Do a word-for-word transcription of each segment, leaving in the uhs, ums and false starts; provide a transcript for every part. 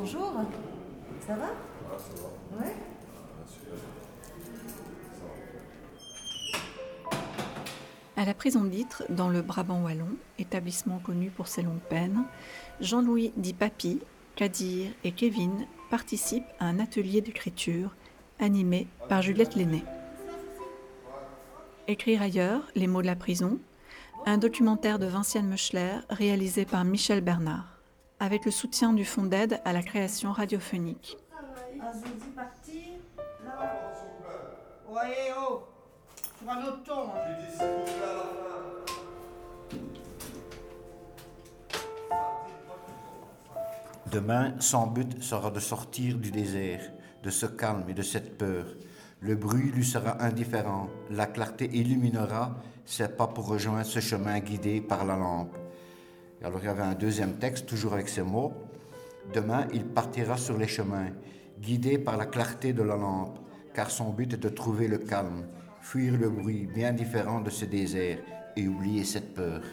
Bonjour, ça va? Ah, ça va. Ouais. Ah, super. À la prison d'Ytre, dans le Brabant wallon, établissement connu pour ses longues peines, Jean-Louis dit Papy, Kadir et Kevin participent à un atelier d'écriture animé par Juliette Lenné. Écrire ailleurs, les mots de la prison, un documentaire de Vinciane Meuchler réalisé par Michel Bernard, avec le soutien du Fonds d'aide à la création radiophonique. Azodi parti, là. Ouais, oh, sur un autre ton. Demain, son but sera de sortir du désert, de ce calme et de cette peur. Le bruit lui sera indifférent, la clarté illuminera ses pas pour rejoindre ce chemin guidé par la lampe. Et alors il y avait un deuxième texte, toujours avec ces mots. Demain, il partira sur les chemins, guidé par la clarté de la lampe, car son but est de trouver le calme, fuir le bruit bien différent de ce désert et oublier cette peur.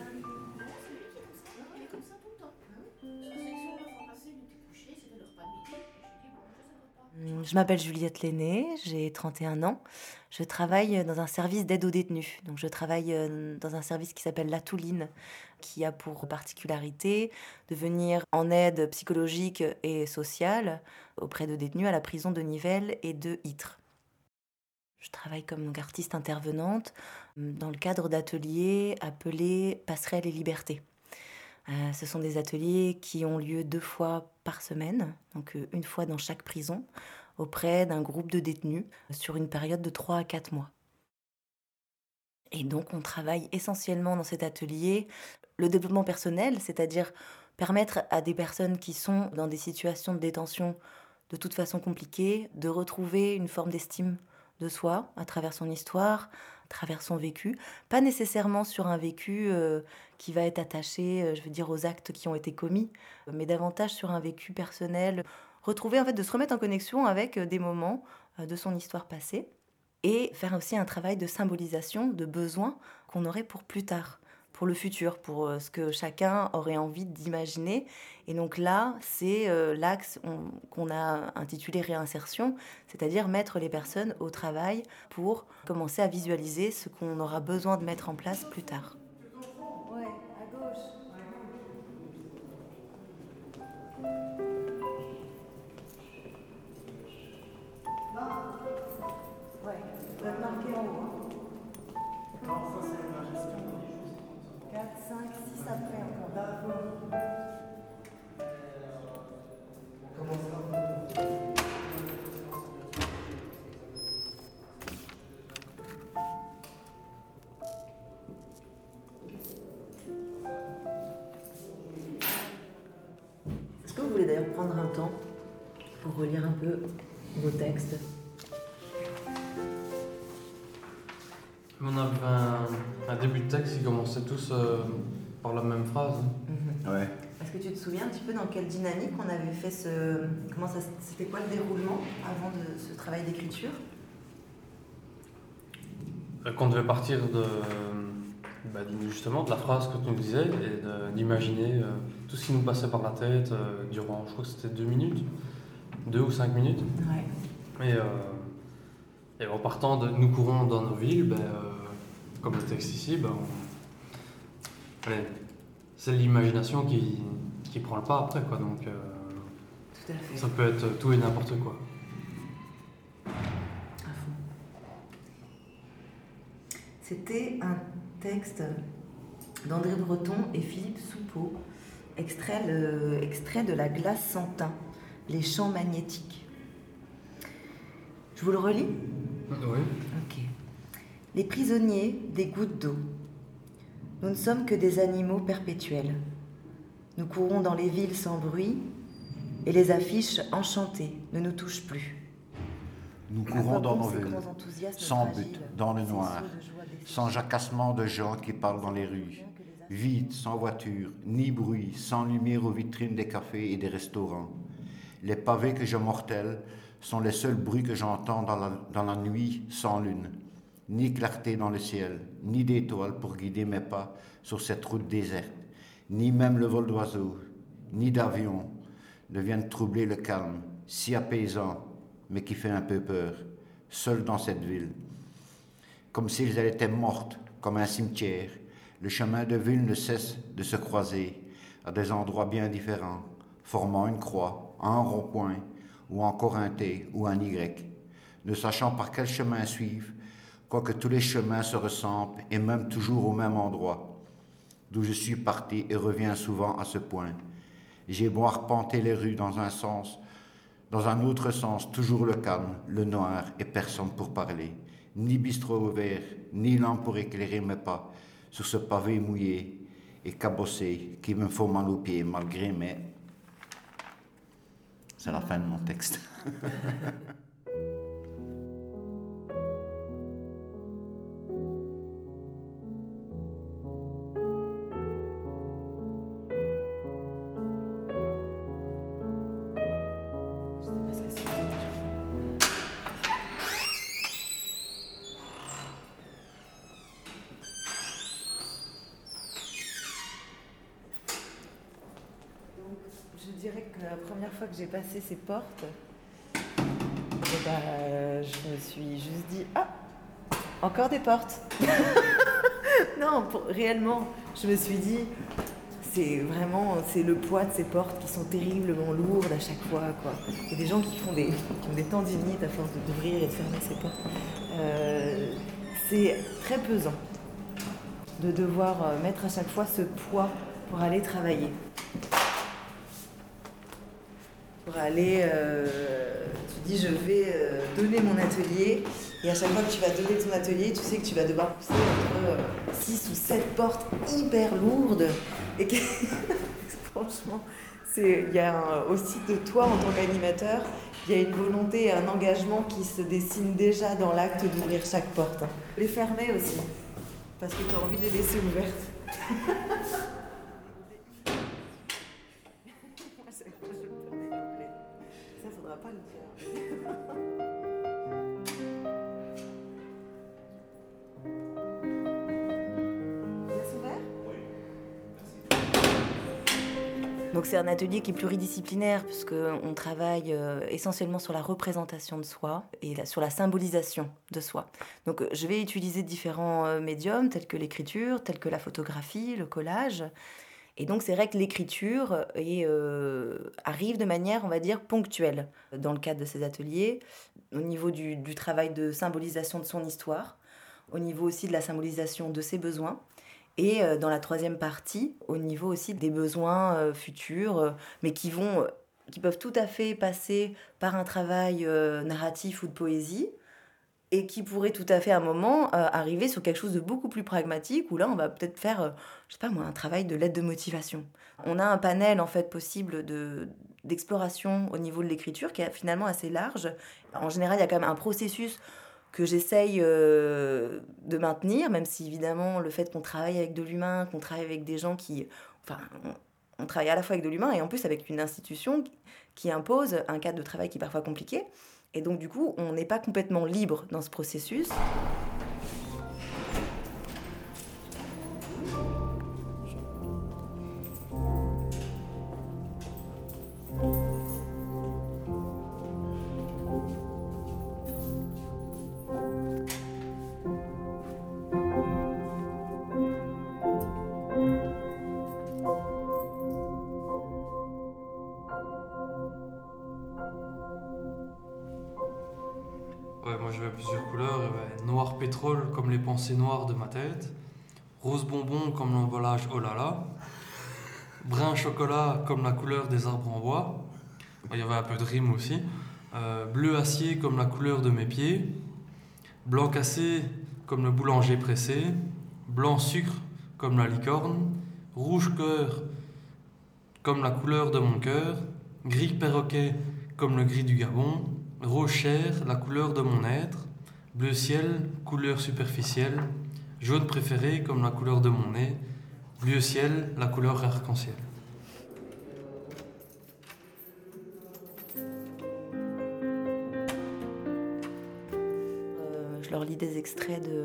Je m'appelle Juliette Lenné, j'ai trente et un ans. Je travaille dans un service d'aide aux détenus. Donc je travaille dans un service qui s'appelle La Touline, qui a pour particularité de venir en aide psychologique et sociale auprès de détenus à la prison de Nivelles et de Ytre. Je travaille comme donc artiste intervenante dans le cadre d'ateliers appelés Passerelles et Liberté. Euh, ce sont des ateliers qui ont lieu deux fois par semaine, donc euh, une fois dans chaque prison, auprès d'un groupe de détenus sur une période de trois à quatre mois. Et donc on travaille essentiellement dans cet atelier le développement personnel, c'est-à-dire permettre à des personnes qui sont dans des situations de détention de toute façon compliquées de retrouver une forme d'estime de soi à travers son histoire, à travers son vécu, pas nécessairement sur un vécu euh, qui va être attaché, euh, je veux dire, aux actes qui ont été commis, mais davantage sur un vécu personnel, retrouver en fait de se remettre en connexion avec des moments euh, de son histoire passée et faire aussi un travail de symbolisation de besoins qu'on aurait pour plus tard, pour le futur, pour euh, ce que chacun aurait envie d'imaginer. Et donc là, c'est euh, l'axe on, qu'on a intitulé réinsertion, c'est-à-dire mettre les personnes au travail pour commencer à visualiser ce qu'on aura besoin de mettre en place plus tard. Ouais, à gauche. Là. Ouais, vous êtes marqué en haut. Hein. Non, ça c'est la gestion. quatre, cinq, six après encore. D'accord. On commence là. Est-ce que vous voulez d'ailleurs prendre un temps pour relire un peu vos textes ? On avait un, un début de texte qui commençait tous euh, par la même phrase. Mm-hmm. Ouais. Est-ce que tu te souviens un petit peu dans quelle dynamique on avait fait ce... Comment ça... C'était quoi le déroulement avant de ce travail d'écriture ? Euh, Qu'on devait partir de, bah, justement de la phrase que tu nous disais et de, d'imaginer euh, tout ce qui nous passait par la tête euh, durant, je crois que c'était deux minutes, deux ou cinq minutes. Ouais. Et, euh, et en partant de nous courons dans nos villes, ben, euh, comme le texte ici, ben, on... Allez, c'est l'imagination qui, qui prend le pas après, quoi. Donc, euh, Tout à fait. ça peut être tout et n'importe quoi. À fond. C'était un texte d'André Breton et Philippe Soupeau, extrait, le, extrait de La glace sans teint, les champs magnétiques. Je vous le relis ? Oui. Ok. Les prisonniers des gouttes d'eau. Nous ne sommes que des animaux perpétuels. Nous courons dans les villes sans bruit et les affiches enchantées ne nous touchent plus. Nous courons dans nos villes, sans but, dans le noir, sans jacassement de gens qui parlent dans les rues, vide, sans voiture, ni bruit, sans lumière aux vitrines des cafés et des restaurants. Les pavés que je mortelle sont les seuls bruits que j'entends dans la, dans la nuit sans lune. Ni clarté dans le ciel, ni d'étoiles pour guider mes pas sur cette route déserte, ni même le vol d'oiseaux, ni d'avions. deviennent troubler le calme, si apaisant, mais qui fait un peu peur, seul dans cette ville. Comme s'ils étaient mortes, comme un cimetière, le chemin de ville ne cesse de se croiser à des endroits bien différents, formant une croix, un rond-point, ou encore un T ou un Y, ne sachant par quel chemin suivre, quoique tous les chemins se ressemblent et même toujours au même endroit, d'où je suis parti et reviens souvent à ce point. J'ai beau arpenter les rues dans un sens, dans un autre sens, toujours le calme, le noir et personne pour parler, ni bistrot ouvert, ni lampe pour éclairer mes pas sur ce pavé mouillé et cabossé qui me faut mal aux pieds malgré mes... C'est la fin de mon texte. Je dirais que la première fois que j'ai passé ces portes, eh ben, je me suis juste dit « Ah, encore des portes !» Non, pour, réellement, je me suis dit « C'est vraiment c'est le poids de ces portes qui sont terriblement lourdes à chaque fois. » quoi. Il y a des gens qui, font des, qui ont des tendinites à force d'ouvrir et de fermer ces portes. Euh, c'est très pesant de devoir mettre à chaque fois ce poids pour aller travailler. Pour aller, euh, tu dis je vais euh, donner mon atelier et à chaque fois que tu vas donner ton atelier, tu sais que tu vas devoir pousser entre euh, six ou sept portes hyper lourdes et que franchement, il y a un, aussi de toi en tant qu'animateur, il y a une volonté et un engagement qui se dessine déjà dans l'acte d'ouvrir chaque porte. Les fermer aussi, parce que tu as envie de les laisser ouvertes. Ça, faudra pas le faire. Laisse ouvert ? Oui. Donc c'est un atelier qui est pluridisciplinaire puisqu'on travaille euh, essentiellement sur la représentation de soi et la, sur la symbolisation de soi. Donc je vais utiliser différents euh, médiums tels que l'écriture, tels que la photographie, le collage. Et donc, c'est vrai que l'écriture est, euh, arrive de manière, on va dire, ponctuelle dans le cadre de ces ateliers, au niveau du, du travail de symbolisation de son histoire, au niveau aussi de la symbolisation de ses besoins, et euh, dans la troisième partie, au niveau aussi des besoins euh, futurs, euh, mais qui, vont, euh, qui peuvent tout à fait passer par un travail euh, narratif ou de poésie, et qui pourrait tout à fait à un moment euh, arriver sur quelque chose de beaucoup plus pragmatique, où là on va peut-être faire, euh, je sais pas moi, un travail de lettre de motivation. On a un panel en fait possible de, d'exploration au niveau de l'écriture qui est finalement assez large. En général, il y a quand même un processus que j'essaye euh, de maintenir, même si évidemment le fait qu'on travaille avec de l'humain, qu'on travaille avec des gens qui... Enfin, on, on travaille à la fois avec de l'humain et en plus avec une institution qui, qui impose un cadre de travail qui est parfois compliqué. Et donc, du coup, on n'est pas complètement libre dans ce processus. Ouais, moi j'avais plusieurs couleurs. Il y avait noir pétrole comme les pensées noires de ma tête, rose bonbon comme l'emballage oh là là, brun chocolat comme la couleur des arbres en bois. Il y avait un peu de rime aussi. Euh, bleu acier comme la couleur de mes pieds, blanc cassé comme le boulanger pressé, blanc sucre comme la licorne, rouge cœur comme la couleur de mon cœur, gris perroquet comme le gris du Gabon, rose chair, la couleur de mon être, bleu ciel, couleur superficielle, jaune préféré comme la couleur de mon nez, bleu ciel, la couleur arc-en-ciel. Euh, je leur lis des extraits de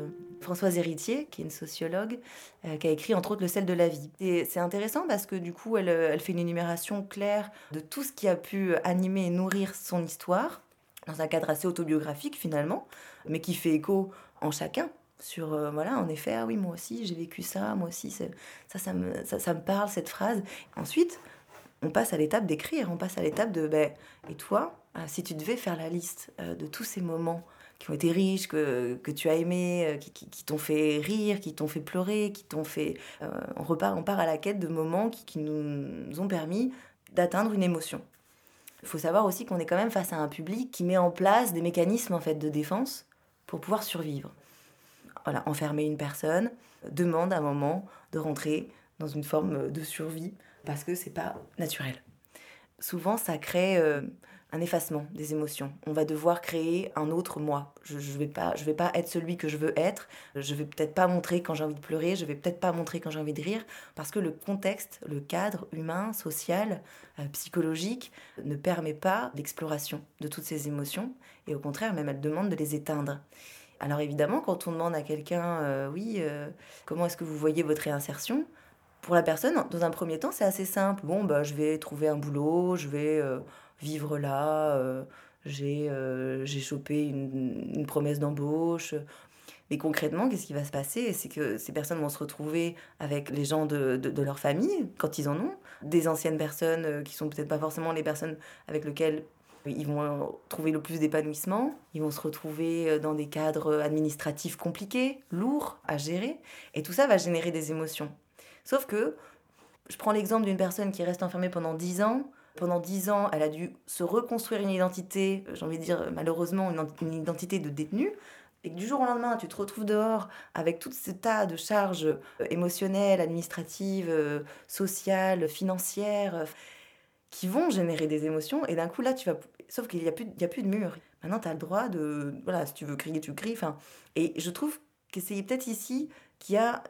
Françoise Héritier, qui est une sociologue, euh, qui a écrit entre autres Le sel de la vie. Et c'est intéressant parce que du coup, elle, elle fait une énumération claire de tout ce qui a pu animer et nourrir son histoire, dans un cadre assez autobiographique finalement, mais qui fait écho en chacun. Sur, euh, voilà, en effet, ah oui, moi aussi, j'ai vécu ça, moi aussi, c'est, ça, ça me, ça, ça me parle, cette phrase. Ensuite, on passe à l'étape d'écrire, on passe à l'étape de, ben, et toi, euh, si tu devais faire la liste euh, de tous ces moments qui ont été riches, que, que tu as aimés, euh, qui, qui, qui t'ont fait rire, qui t'ont fait pleurer, qui t'ont fait... Euh, on repart, on part à la quête de moments qui, qui nous ont permis d'atteindre une émotion. Il faut savoir aussi qu'on est quand même face à un public qui met en place des mécanismes en fait, de défense pour pouvoir survivre. Voilà, enfermer une personne demande à un moment de rentrer dans une forme de survie parce que c'est pas naturel. Souvent, ça crée euh, un effacement des émotions. On va devoir créer un autre moi. Je, je vais pas, je vais pas être celui que je veux être. Je vais peut-être pas montrer quand j'ai envie de pleurer. Je vais peut-être pas montrer quand j'ai envie de rire parce que le contexte, le cadre humain, social, euh, psychologique ne permet pas l'exploration de toutes ces émotions et au contraire, même elle demande de les éteindre. Alors évidemment, quand on demande à quelqu'un, euh, oui, euh, comment est-ce que vous voyez votre réinsertion ? Pour la personne, dans un premier temps, c'est assez simple. Bon, bah, je vais trouver un boulot, je vais euh, vivre là, euh, j'ai, euh, j'ai chopé une, une promesse d'embauche. Mais concrètement, qu'est-ce qui va se passer ? C'est que ces personnes vont se retrouver avec les gens de, de, de leur famille, quand ils en ont, des anciennes personnes euh, qui sont peut-être pas forcément les personnes avec lesquelles ils vont trouver le plus d'épanouissement, ils vont se retrouver dans des cadres administratifs compliqués, lourds à gérer, et tout ça va générer des émotions. Sauf que, je prends l'exemple d'une personne qui reste enfermée pendant dix ans. Pendant dix ans, elle a dû se reconstruire une identité, j'ai envie de dire malheureusement une identité de détenue, et que du jour au lendemain, tu te retrouves dehors avec tout ce tas de charges émotionnelles, administratives, sociales, financières, qui vont générer des émotions, et d'un coup, là, tu vas... Sauf qu'il n'y a plus, il y a plus de mur. Maintenant, tu as le droit de... Voilà, si tu veux crier, tu cries. Enfin, et je trouve que c'est peut-être ici qu'il y a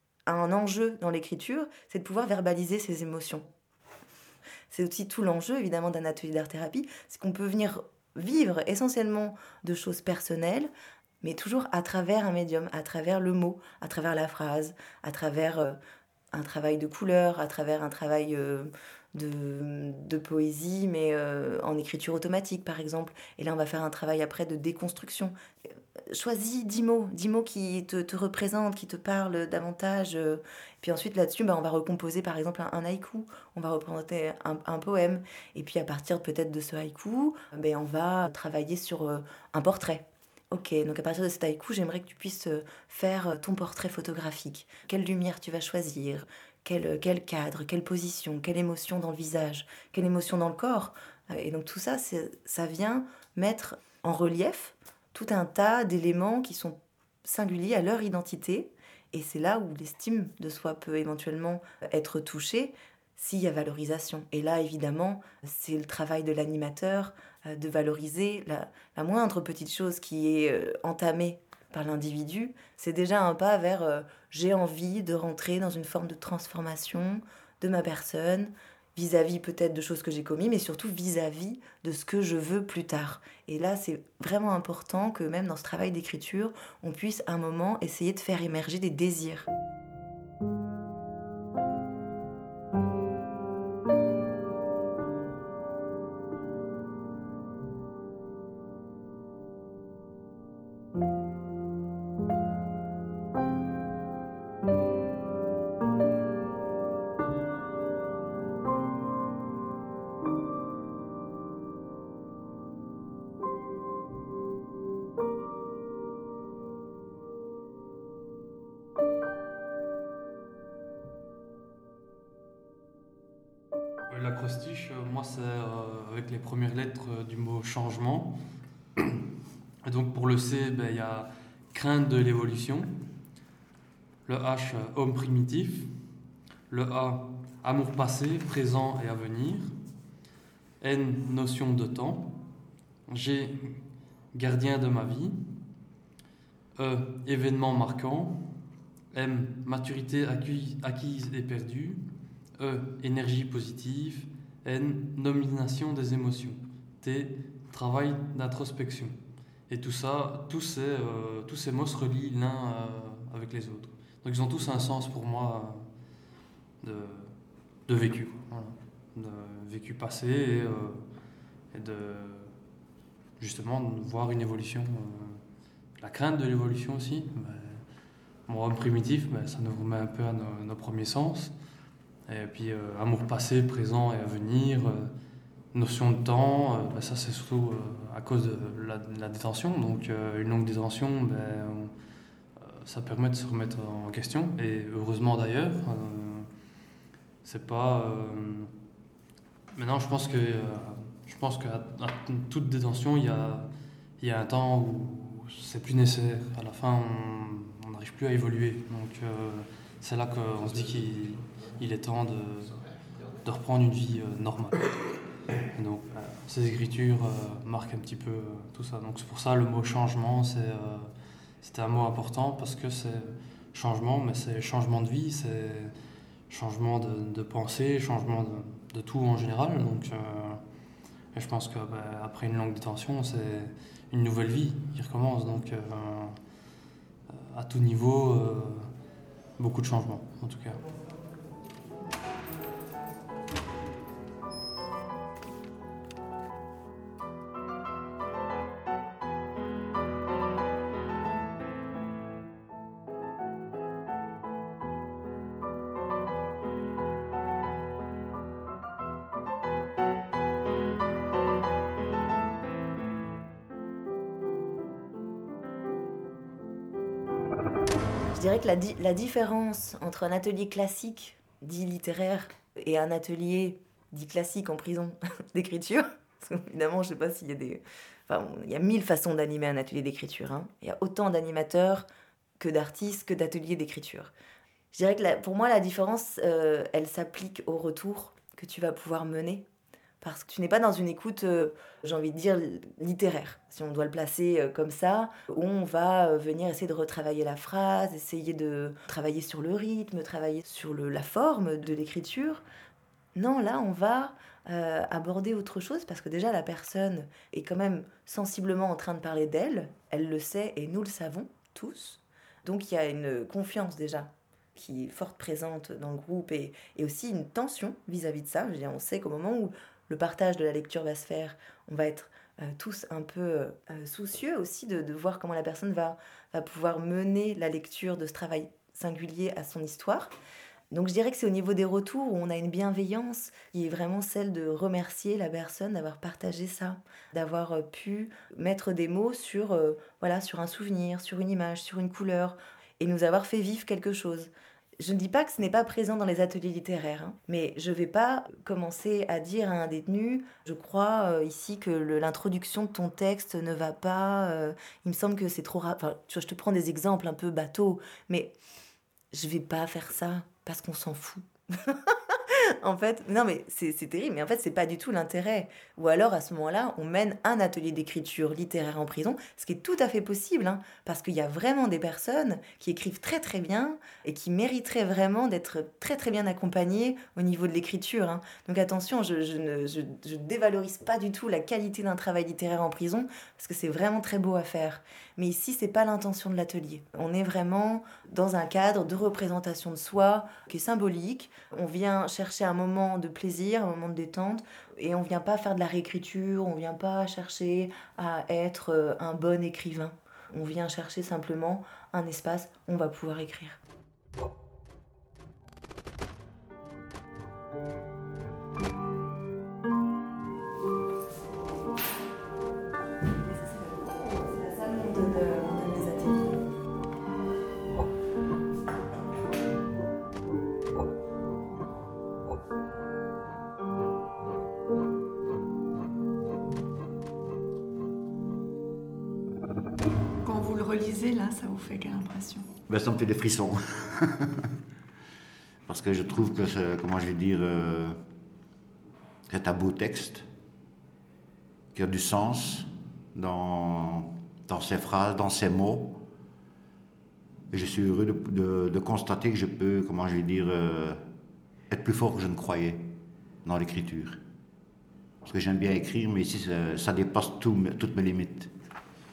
un enjeu dans l'écriture, c'est de pouvoir verbaliser ses émotions. C'est aussi tout l'enjeu, évidemment, d'un atelier d'art-thérapie, c'est qu'on peut venir vivre essentiellement de choses personnelles, mais toujours à travers un médium, à travers le mot, à travers la phrase, à travers euh, un travail de couleur, à travers un travail... Euh, De, de poésie, mais euh, en écriture automatique, par exemple. Et là, on va faire un travail après de déconstruction. Choisis dix mots, dix mots qui te, te représentent, qui te parlent davantage. Et puis ensuite, là-dessus, bah, on va recomposer, par exemple, un, un haïku. On va représenter un, un poème. Et puis, à partir peut-être de ce haïku, bah, on va travailler sur euh, un portrait. Ok, donc à partir de cet haïku, j'aimerais que tu puisses faire ton portrait photographique. Quelle lumière tu vas choisir ? Quel, quel cadre, quelle position, quelle émotion dans le visage, quelle émotion dans le corps. Et donc tout ça, c'est, ça vient mettre en relief tout un tas d'éléments qui sont singuliers à leur identité. Et c'est là où l'estime de soi peut éventuellement être touchée s'il y a valorisation. Et là, évidemment, c'est le travail de l'animateur de valoriser la, la moindre petite chose qui est entamée par l'individu, c'est déjà un pas vers euh, j'ai envie de rentrer dans une forme de transformation de ma personne, vis-à-vis peut-être de choses que j'ai commises, mais surtout vis-à-vis de ce que je veux plus tard. Et là, c'est vraiment important que même dans ce travail d'écriture, on puisse à un moment essayer de faire émerger des désirs. L'acrostiche, moi, c'est euh, avec les premières lettres euh, du mot changement. Et donc pour le C, ben, y a crainte de l'évolution. Le H, homme primitif. Le A, amour passé, présent et à venir. N, notion de temps. G, gardien de ma vie. E, événement marquant. M, maturité acquise, acquise et perdue. E, énergie positive. N, nomination des émotions. T, travail d'introspection. Et tout ça, tous ces, euh, tous ces mots se relient l'un euh, avec les autres. Donc ils ont tous un sens pour moi euh, de, de vécu, voilà. De vécu passé et, euh, et de justement de voir une évolution, euh, la crainte de l'évolution aussi. Ben, mon homme primitif, ben, ça nous remet un peu à nos, nos premiers sens. Et puis euh, amour passé, présent et à venir, euh, notion de temps, euh, ben, ça c'est surtout euh, à cause de la, de la détention. Donc euh, une longue détention, ben, on, euh, ça permet de se remettre en question. Et heureusement d'ailleurs, euh, c'est pas. Euh, maintenant, je pense que euh, je pense qu'à à toute détention, il y a, il y a un temps où c'est plus nécessaire. À la fin, on n'arrive plus à évoluer. Donc euh, c'est là qu'on se dit qu'il il est temps de, de reprendre une vie euh, normale. Et donc euh, ces écritures euh, marquent un petit peu euh, tout ça. Donc c'est pour ça le mot changement, c'est, euh, c'était un mot important parce que c'est changement, mais c'est changement de vie, c'est changement de, de pensée, changement de, de tout en général. Donc euh, et je pense qu'après bah, une longue détention, c'est une nouvelle vie qui recommence. Donc euh, à tout niveau, euh, beaucoup de changements en tout cas. Je dirais que la, di- la différence entre un atelier classique, dit littéraire, et un atelier dit classique en prison d'écriture, parce qu'évidemment, je ne sais pas s'il y a des... Enfin, il y a mille façons d'animer un atelier d'écriture. Hein. Il y a autant d'animateurs que d'artistes, que d'ateliers d'écriture. Je dirais que la, pour moi, la différence, euh, elle s'applique au retour que tu vas pouvoir mener. Parce que tu n'es pas dans une écoute, euh, j'ai envie de dire, littéraire, si on doit le placer euh, comme ça, où on va euh, venir essayer de retravailler la phrase, essayer de travailler sur le rythme, travailler sur le, la forme de l'écriture. Non, là, on va euh, aborder autre chose, parce que déjà, la personne est quand même sensiblement en train de parler d'elle, elle le sait et nous le savons tous. Donc, il y a une confiance déjà qui est forte présente dans le groupe et, et aussi une tension vis-à-vis de ça. Je veux dire, on sait qu'au moment où le partage de la lecture va se faire, on va être euh, tous un peu euh, soucieux aussi de, de voir comment la personne va, va pouvoir mener la lecture de ce travail singulier à son histoire. Donc je dirais que c'est au niveau des retours où on a une bienveillance qui est vraiment celle de remercier la personne d'avoir partagé ça, d'avoir euh, pu mettre des mots sur, euh, voilà, sur un souvenir, sur une image, sur une couleur, et nous avoir fait vivre quelque chose. Je ne dis pas que ce n'est pas présent dans les ateliers littéraires, hein, mais je ne vais pas commencer à dire à un détenu « Je crois euh, ici que le, l'introduction de ton texte ne va pas, euh, il me semble que c'est trop... Ra-. » Enfin, tu vois, je te prends des exemples un peu bateaux, mais je ne vais pas faire ça parce qu'on s'en fout. En fait, non mais c'est, c'est terrible, mais en fait c'est pas du tout l'intérêt. Ou alors à ce moment-là, on mène un atelier d'écriture littéraire en prison, ce qui est tout à fait possible, hein, parce qu'il y a vraiment des personnes qui écrivent très très bien et qui mériteraient vraiment d'être très très bien accompagnées au niveau de l'écriture. Hein. Donc attention, je, je ne je, je dévalorise pas du tout la qualité d'un travail littéraire en prison, parce que c'est vraiment très beau à faire. Mais ici, c'est pas l'intention de l'atelier. On est vraiment dans un cadre de représentation de soi qui est symbolique. On vient chercher un moment de plaisir, un moment de détente, et on vient pas faire de la réécriture, on vient pas chercher à être un bon écrivain. On vient chercher simplement un espace où on va pouvoir écrire. Quand vous le relisez, là, ça vous fait quelle impression ? Ben, ça me fait des frissons. Parce que je trouve que, c'est, comment je vais dire, euh, c'est un beau texte, qui a du sens dans, dans ses phrases, dans ses mots. Et je suis heureux de, de, de constater que je peux, comment je vais dire, euh, être plus fort que je ne croyais dans l'écriture. Parce que j'aime bien écrire, mais ici, ça, ça dépasse tout, toutes mes limites.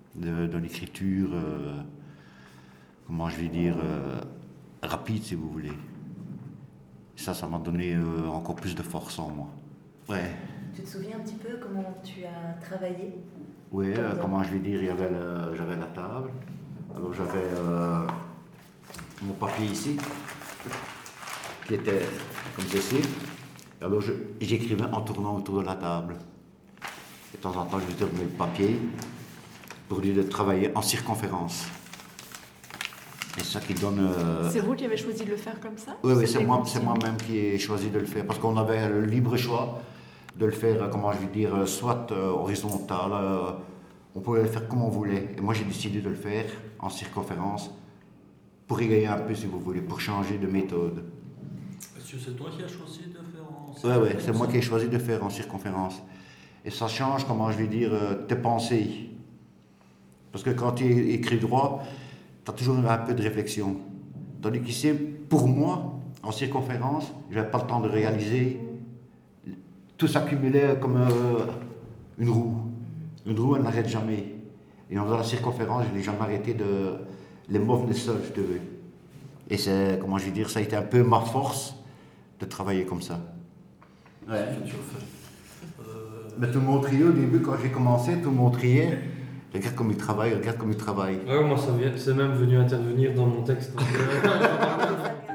de, de l'écriture, euh, comment je vais dire, euh, rapide si vous voulez. Ça, ça m'a donné euh, encore plus de force en moi. Ouais. Tu te souviens un petit peu comment tu as travaillé? Oui, euh, comment je vais dire, il y avait le, j'avais la table, alors j'avais euh, mon papier ici, qui était comme ceci. Alors je, j'écrivais en tournant autour de la table. Et de temps en temps, je tournais le papier pour lui de travailler en circonférence. Et ça qui donne... Euh... C'est vous qui avez choisi de le faire comme ça? Oui, oui, c'est, moi, c'est moi-même qui ai choisi de le faire, parce qu'on avait le libre choix de le faire, comment je vais dire, soit euh, horizontal, euh, on pouvait le faire comme on voulait. Et moi, j'ai décidé de le faire en circonférence pour égayer un peu, si vous voulez, pour changer de méthode. Est-ce que c'est toi qui as choisi de faire en circonférence? Oui, oui, c'est moi qui ai choisi de faire en circonférence. Et ça change, comment je vais dire, euh, tes pensées. Parce que quand tu écris droit, tu as toujours un peu de réflexion. Tandis qu'ici, pour moi, en circonférence, je n'avais pas le temps de réaliser. Tout s'accumulait comme euh, une roue. Une roue, elle n'arrête jamais. Et dans la circonférence, je n'ai jamais arrêté de... Les mots venaient seuls, je te veux. Et c'est, comment je vais dire, ça a été un peu ma force de travailler comme ça. Ouais. Euh... Mais tout le monde riait au début, quand j'ai commencé, tout le monde riait. Regarde comme il travaille, regarde comme il travaille. Ouais, moi, ça vient, c'est même venu intervenir dans mon texte. Donc, euh...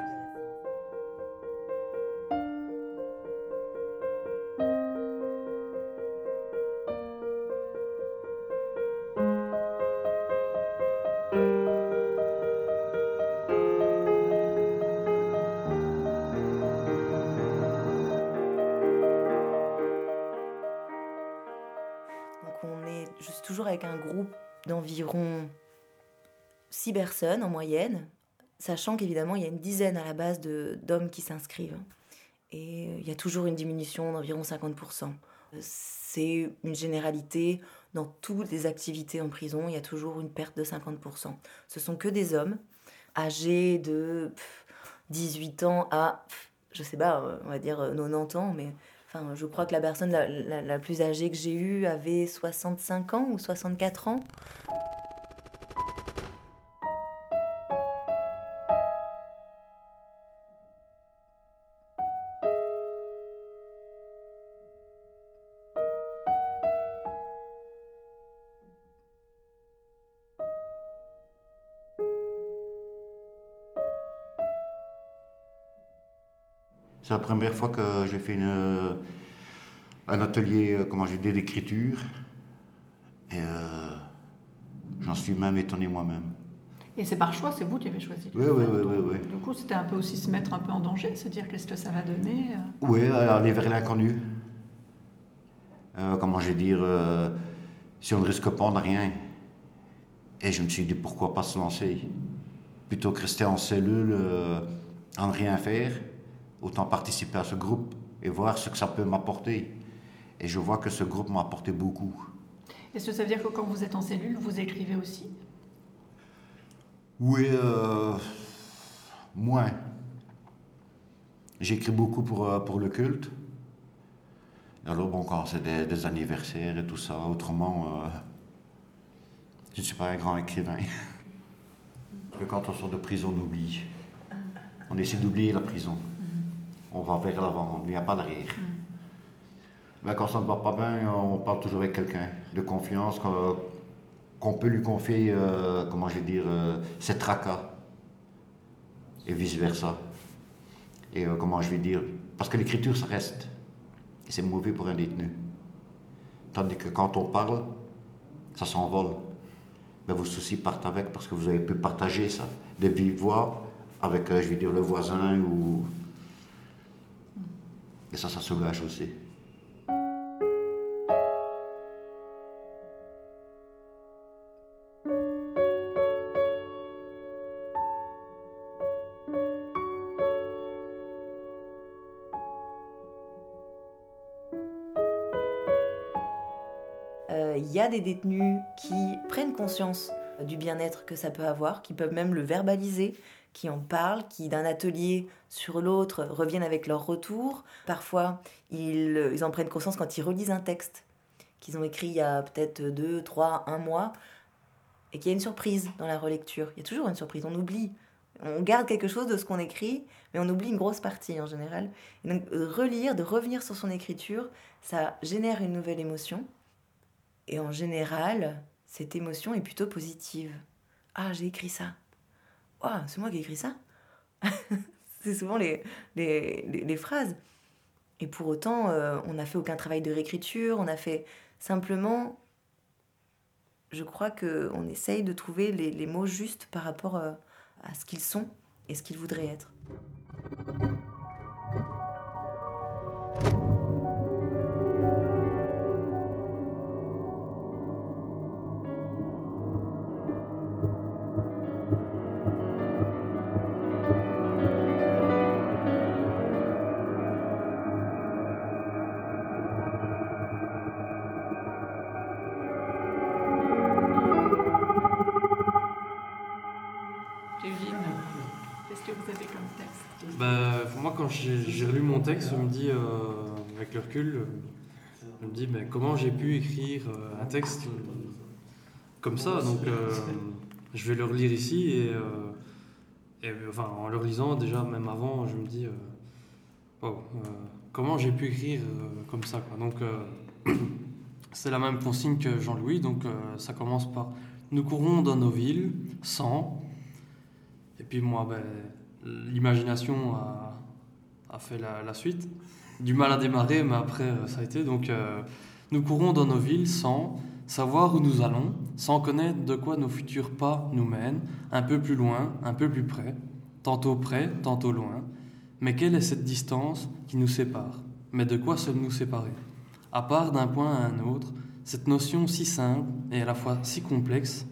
toujours avec un groupe d'environ six personnes en moyenne, sachant qu'évidemment il y a une dizaine à la base de, d'hommes qui s'inscrivent. Et il y a toujours une diminution d'environ cinquante pour cent. C'est une généralité dans toutes les activités en prison, il y a toujours une perte de cinquante pour cent. Ce sont que des hommes âgés de dix-huit ans à, je sais pas, on va dire quatre-vingt-dix ans, mais enfin, je crois que la personne la, la, la plus âgée que j'ai eue avait soixante-cinq ans ou soixante-quatre ans. C'est la première fois que j'ai fait une, un atelier, comment j'ai dit, d'écriture. Et euh, j'en suis même étonné moi-même. Et c'est par choix, c'est vous qui avez choisi. Oui, oui, oui, oui, oui. Du coup, c'était un peu aussi se mettre un peu en danger, se dire qu'est-ce que ça va donner. Oui, aller vers l'inconnu. Euh, comment je vais dire, euh, si on ne risque pas, on n'a rien. Et je me suis dit, pourquoi pas se lancer? Plutôt que rester en cellule, euh, en rien faire, autant participer à ce groupe et voir ce que ça peut m'apporter. Et je vois que ce groupe m'a apporté beaucoup. Est-ce que ça veut dire que quand vous êtes en cellule, vous écrivez aussi? Oui, euh, moins. J'écris beaucoup pour, euh, pour le culte. Alors bon, quand c'est des, des anniversaires et tout ça, autrement, euh, je ne suis pas un grand écrivain. Parce que quand on sort de prison, on oublie. On essaie d'oublier la prison. On va vers l'avant, il n'y a pas d'arrière. Mm. Mais quand ça ne va pas bien, on parle toujours avec quelqu'un de confiance, qu'on, qu'on peut lui confier, euh, comment je vais dire, euh, ses tracas. Et vice-versa. Et euh, comment je vais dire, parce que l'écriture, ça reste. Et c'est mauvais pour un détenu. Tandis que quand on parle, ça s'envole. Mais vos soucis partent avec, parce que vous avez pu partager ça, de vive voix, avec, euh, je vais dire, le voisin ou... Et ça, ça soulage aussi. Il euh, y a des détenus qui prennent conscience du bien-être que ça peut avoir, qui peuvent même le verbaliser, qui en parlent, qui d'un atelier sur l'autre reviennent avec leur retour. Parfois, ils, ils en prennent conscience quand ils relisent un texte qu'ils ont écrit il y a peut-être deux, trois, un mois. et qu'il y a une surprise dans la relecture. Il y a toujours une surprise, on oublie. On garde quelque chose de ce qu'on écrit, mais on oublie une grosse partie en général. Et donc, de relire, de revenir sur son écriture, ça génère une nouvelle émotion. Et en général, cette émotion est plutôt positive. Ah, j'ai écrit ça. Oh, c'est moi qui ai écrit ça. C'est souvent les, les, les, les phrases. Et pour autant, euh, on n'a fait aucun travail de réécriture, on a fait simplement... Je crois qu'on essaye de trouver les, les mots justes par rapport euh, à ce qu'ils sont et ce qu'ils voudraient être. Quand j'ai, j'ai relu mon texte, je me dis, euh, avec le recul, je me dis, mais comment j'ai pu écrire euh, un texte comme ça. Donc, euh, je vais le relire ici et, euh, et enfin, en le relisant, déjà, même avant, je me dis, euh, wow, euh, comment j'ai pu écrire euh, comme ça, quoi. Donc, euh, c'est la même consigne que Jean-Louis. Donc, euh, ça commence par nous courons dans nos villes sans. Et puis moi, ben, l'imagination a a fait la, la suite. Du mal à démarrer, mais après, ça a été. Donc, euh, nous courons dans nos villes sans savoir où nous allons, sans connaître de quoi nos futurs pas nous mènent, un peu plus loin, un peu plus près, tantôt près, tantôt loin. Mais quelle est cette distance qui nous sépare ? Mais de quoi sommes-nous séparés ? À part d'un point à un autre, cette notion si simple et à la fois si complexe,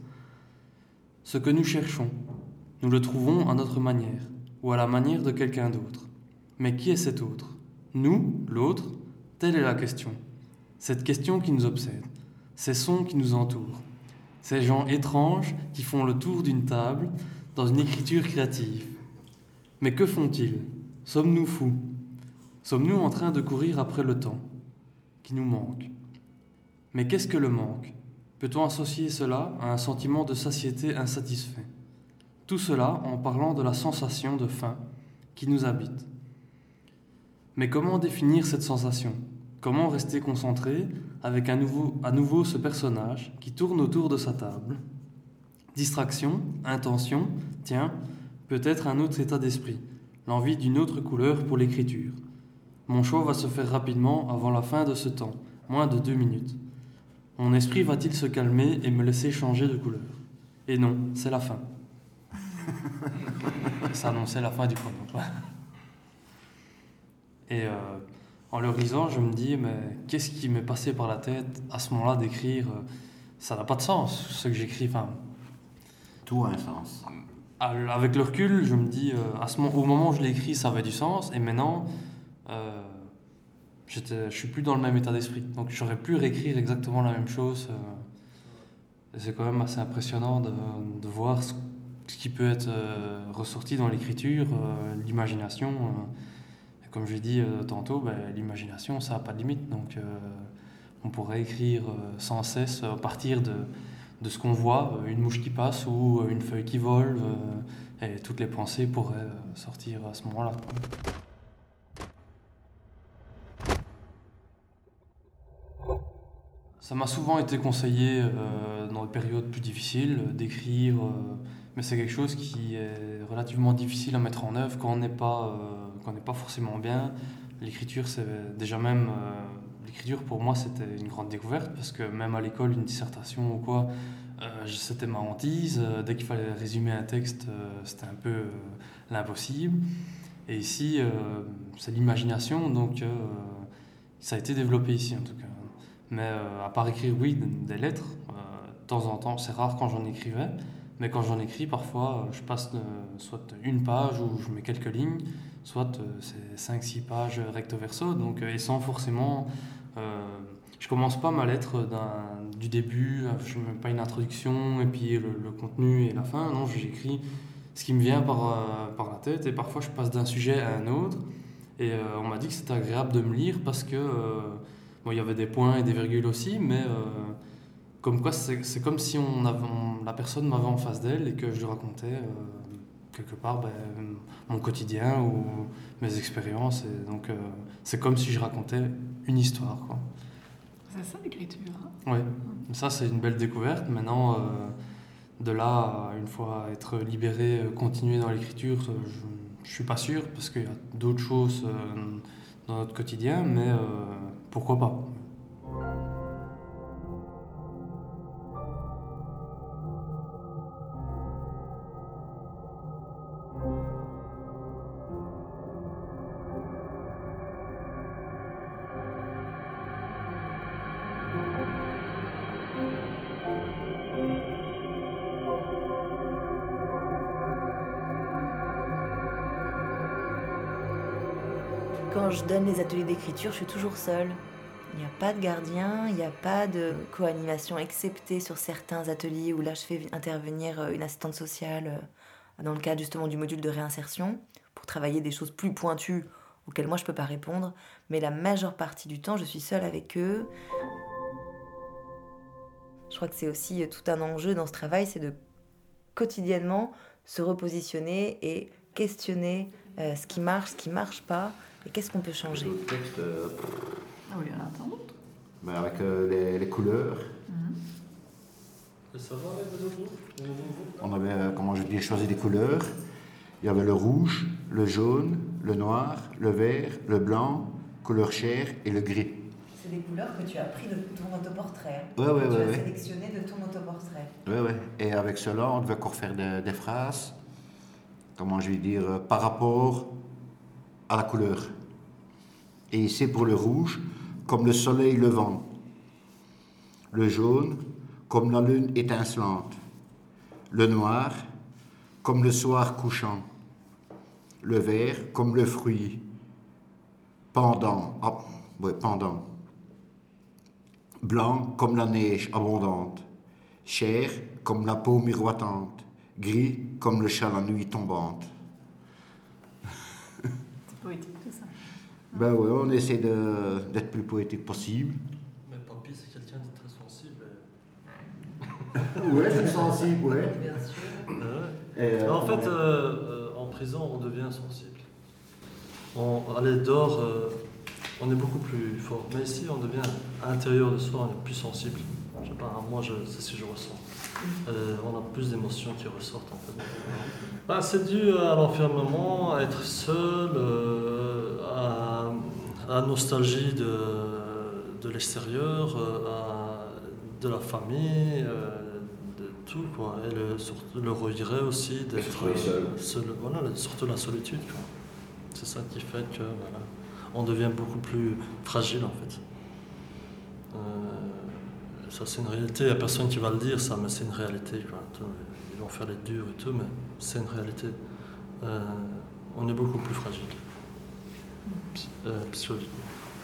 ce que nous cherchons, nous le trouvons à notre manière, ou à la manière de quelqu'un d'autre. Mais qui est cet autre ? Nous, l'autre ? Telle est la question. Cette question qui nous obsède. Ces sons qui nous entourent. Ces gens étranges qui font le tour d'une table dans une écriture créative. Mais que font-ils ? Sommes-nous fous ? Sommes-nous en train de courir après le temps qui nous manque ? Mais qu'est-ce que le manque ? Peut-on associer cela à un sentiment de satiété insatisfait ? Tout cela en parlant de la sensation de faim qui nous habite. Mais comment définir cette sensation ? Comment rester concentré avec à nouveau, à nouveau ce personnage qui tourne autour de sa table ? Distraction, intention, tiens, peut-être un autre état d'esprit, l'envie d'une autre couleur pour l'écriture. Mon choix va se faire rapidement avant la fin de ce temps, moins de deux minutes. Mon esprit va-t-il se calmer et me laisser changer de couleur ? Et non, c'est la fin. Ça annonçait la fin du chrono. Et euh, en le lisant, je me dis, mais qu'est-ce qui m'est passé par la tête à ce moment-là d'écrire ? Ça n'a pas de sens, ce que j'écris. Enfin, tout a un sens. Avec le recul, je me dis, euh, à ce moment, au moment où je l'ai écrit, ça avait du sens. Et maintenant, euh, j'étais, je suis plus dans le même état d'esprit. Donc j'aurais pu réécrire exactement la même chose. Euh, et c'est quand même assez impressionnant de, de voir ce, ce qui peut être euh, ressorti dans l'écriture, euh, l'imagination. Euh, Comme je l'ai dit euh, tantôt, ben, l'imagination, ça n'a pas de limite. Donc, euh, on pourrait écrire euh, sans cesse à partir de, de ce qu'on voit, euh, une mouche qui passe ou euh, une feuille qui vole, euh, et toutes les pensées pourraient euh, sortir à ce moment-là. Ça m'a souvent été conseillé euh, dans des périodes plus difficiles d'écrire, euh, mais c'est quelque chose qui est relativement difficile à mettre en œuvre quand on n'est pas... Euh, qu'on n'est pas forcément bien. L'écriture, c'est déjà même... Euh, l'écriture, pour moi, c'était une grande découverte, parce que même à l'école, une dissertation ou quoi, euh, c'était ma hantise. Euh, dès qu'il fallait résumer un texte, euh, c'était un peu euh, l'impossible. Et ici, euh, c'est l'imagination, donc euh, ça a été développé ici, en tout cas. Mais euh, à part écrire, oui, des lettres, euh, de temps en temps, c'est rare quand j'en écrivais, mais quand j'en écris, parfois, je passe euh, soit une page où je mets quelques lignes, soit euh, c'est cinq six pages recto verso, donc, euh, et sans forcément... Euh, je commence pas ma lettre d'un, du début, je ne mets pas une introduction, et puis le, le contenu et la fin, non, j'écris ce qui me vient par, euh, par la tête, et parfois je passe d'un sujet à un autre, et euh, on m'a dit que c'était agréable de me lire, parce que, euh, bon, il y avait des points et des virgules aussi, mais... Euh, comme quoi c'est, c'est comme si on avait, on, la personne m'avait en face d'elle et que je lui racontais euh, quelque part ben, mon quotidien ou mes expériences. Et donc euh, c'est comme si je racontais une histoire, quoi. C'est ça l'écriture, hein? Oui, ça c'est une belle découverte. Maintenant, euh, de là à une fois être libéré, euh, continuer dans l'écriture, je ne suis pas sûr parce qu'il y a d'autres choses euh, dans notre quotidien, mais euh, pourquoi pas. Quand je donne les ateliers d'écriture, je suis toujours seule. Il n'y a pas de gardien, il n'y a pas de co-animation, excepté sur certains ateliers où là je fais intervenir une assistante sociale dans le cadre justement du module de réinsertion pour travailler des choses plus pointues auxquelles moi je ne peux pas répondre. Mais la majeure partie du temps, je suis seule avec eux. Je crois que c'est aussi tout un enjeu dans ce travail, c'est de quotidiennement se repositionner et questionner euh, ce qui marche, ce qui ne marche pas. Et qu'est-ce qu'on peut changer? Le texte, euh, Ah oui, il y en a tant d'autres. ben avec euh, les, les couleurs. Et ça va avec les autres? On avait, euh, comment je dis, choisi des couleurs. Il y avait le rouge, le jaune, le noir, le vert, le blanc, couleur chair et le gris. C'est des couleurs que tu as pris de ton autoportrait. Ouais, ouais, que tu ouais, as ouais. sélectionné de ton autoportrait. Ouais, ouais. Et avec cela, on devait encore faire des, des phrases, comment je vais dire, euh, par rapport à la couleur. Et ici, pour le rouge, comme le soleil levant. Le jaune, comme la lune étincelante. Le noir, comme le soir couchant. Le vert, comme le fruit. Pendant. Ah, ouais, pendant. Blanc, comme la neige abondante. Chair, comme la peau miroitante. Gris, comme le chat la nuit tombante. C'est poétique tout ça. Ben ouais, on essaie de, d'être plus poétique possible. Mais papy, c'est quelqu'un de très sensible. Ouais, je suis sensible, ouais. Bien sûr. Ouais. Et, euh, En fait, on- euh, euh, en prison, on devient sensible. On, à l'aide d'or, euh, on est beaucoup plus fort. Mais ici, on devient, à l'intérieur de soi, on est plus sensible. Je sais pas, moi, je, c'est ce que je ressens. Euh, on a plus d'émotions qui ressortent, en fait. Bah, c'est dû à l'enfermement, à être seul, euh, à, à la nostalgie de, de l'extérieur, euh, à, de la famille, euh, de tout, quoi. Et le, surtout le regret aussi d'être trouver seul. seul, voilà, surtout la solitude, quoi. C'est ça qui fait que voilà, on devient beaucoup plus fragile, en fait. Euh, ça, c'est une réalité. Il n'y a personne qui va le dire, ça, mais c'est une réalité, quoi. Ils vont faire les durs et tout, mais c'est une réalité. Euh, on est beaucoup plus fragile, psy- euh, psychologiquement.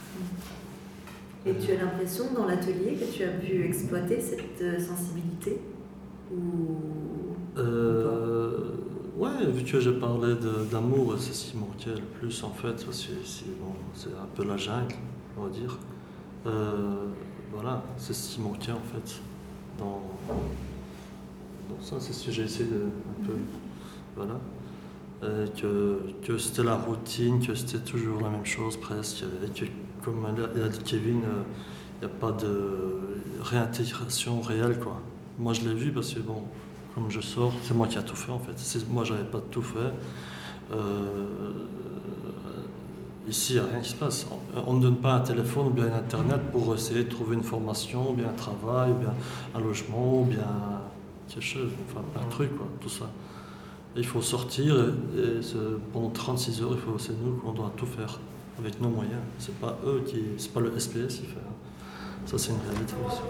Et tu as l'impression dans l'atelier que tu as pu exploiter cette euh, sensibilité ou... Euh, ouais, vu que j'ai parlé de- d'amour, c'est ce qui manquait le plus en fait. C'est, c'est, bon, c'est un peu la jungle, on va dire. Euh, voilà, c'est ce qui manquait en fait. Dans, dans ça, c'est ce que j'ai essayé de. Un peu, voilà. Et que, que c'était la routine, que c'était toujours la même chose presque. Et que, comme il a dit Kevin, il n'y a pas de réintégration réelle, quoi. Moi, je l'ai vu parce que, bon, comme je sors, c'est moi qui ai tout fait, en fait. C'est, moi, j'avais pas tout fait. Euh, ici, il n'y a rien qui se passe. On ne donne pas un téléphone ou bien un Internet pour essayer de trouver une formation, ou bien un travail, ou bien un logement, ou bien quelque chose, enfin, un truc, quoi, tout ça. Et il faut sortir, et, et c'est- pendant trente-six heures, il faut, c'est nous qu'on doit tout faire, avec nos moyens. C'est pas eux qui... C'est pas le S P S qui fait. hein. Ça, c'est une réalité aussi.